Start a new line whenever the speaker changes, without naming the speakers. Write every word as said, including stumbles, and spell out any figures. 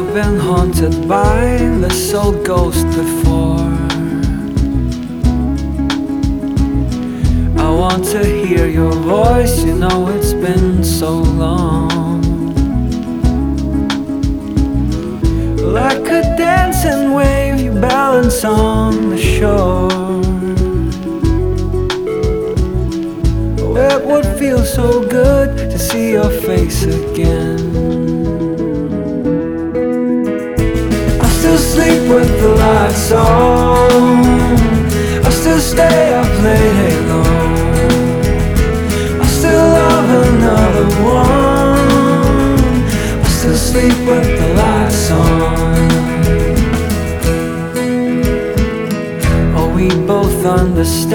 I've been haunted by this old ghost before. I want to hear your voice, you know it's been so long. Like a dancing wave, you balance on the shore. Oh, it would feel so good to see your face again. I still sleep with the lights on, I still stay up late alone, I still love another one, I still sleep with the lights on. Oh, we both understand